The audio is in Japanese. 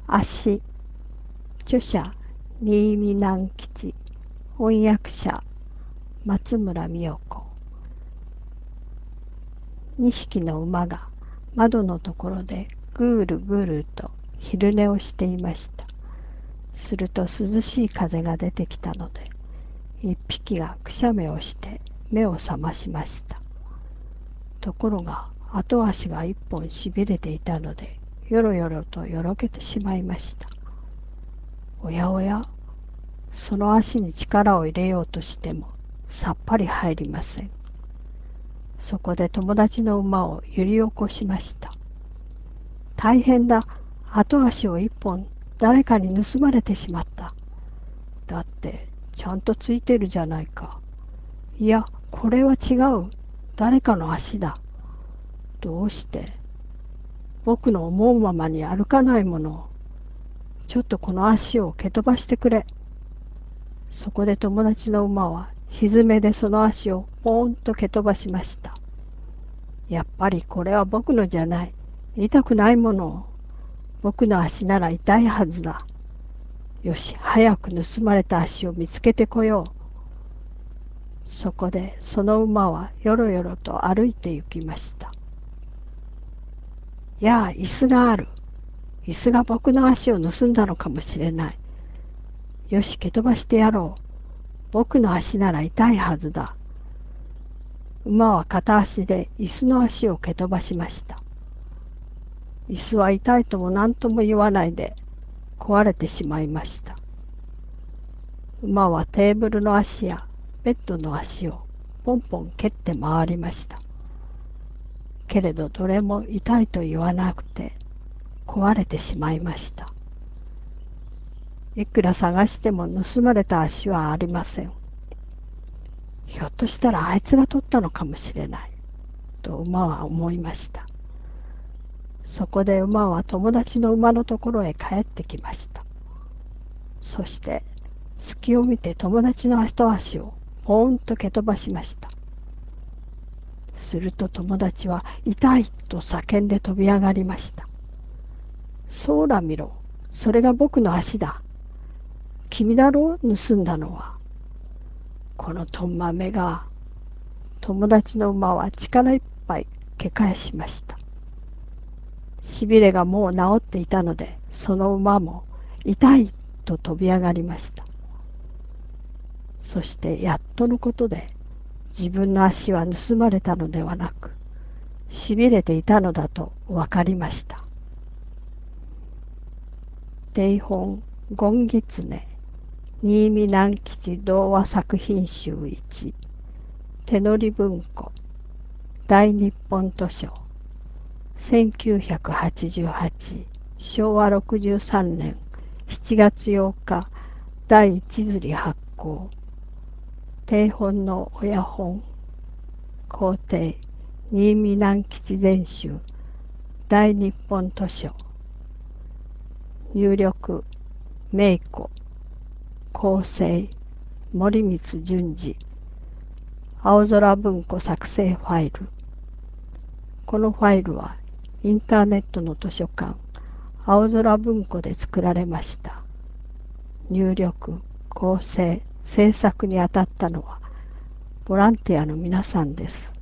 足、著者、新見南吉、翻訳者、松村美代子。2匹の馬が窓のところでぐるぐると昼寝をしていました。すると涼しい風が出てきたので、1匹がくしゃみをして目を覚ましました。ところが後足が1本しびれていたので、よろよろとよろけてしまいました。おやおや、その足に力を入れようとしてもさっぱり入りません。そこで友達の馬を揺り起こしました。大変だ、後足を1本誰かに盗まれてしまった。だってちゃんとついてるじゃないか。いや、これは違う。誰かの足だ。どうして？僕の思うままに歩かないもの。ちょっとこの足を蹴飛ばしてくれ。そこで友達の馬は蹄でその足をポーンと蹴飛ばしました。やっぱりこれは僕のじゃない。痛くないもの。僕の足なら痛いはずだ。よし、早く盗まれた足を見つけてこよう。そこでその馬はよろよろと歩いて行きました。やあ、椅子がある。椅子が僕の足を盗んだのかもしれない。よし、蹴飛ばしてやろう。僕の足なら痛いはずだ。馬は片足で椅子の足を蹴飛ばしました。椅子は痛いとも何とも言わないで壊れてしまいました。馬はテーブルの足やベッドの足をポンポン蹴って回りました。けれどどれも痛いと言わなくて壊れてしまいました。いくら探しても盗まれた足はありません。ひょっとしたらあいつが取ったのかもしれないと馬は思いました。そこで馬は友達の馬のところへ帰ってきました。そして隙を見て友達の後足をポーンと蹴飛ばしました。すると友達は痛いと叫んで飛び上がりました。そうら見ろ、それが僕の足だ。君だろう、盗んだのは。このとんまめが。友達の馬は力いっぱい蹴返しました。しびれがもう治っていたので、その馬も痛いと飛び上がりました。そしてやっとのことで、自分の足は盗まれたのではなく、しびれていたのだと分かりました。定本権狐新見南吉童話作品集1手乗り文庫大日本図書1988昭和63年7月8日第一釣り発行定本の親本校訂新見南吉全集大日本図書入力名子構成森光淳二青空文庫作成ファイル。このファイルはインターネットの図書館青空文庫で作られました。入力、構成、制作にあたったのはボランティアの皆さんです。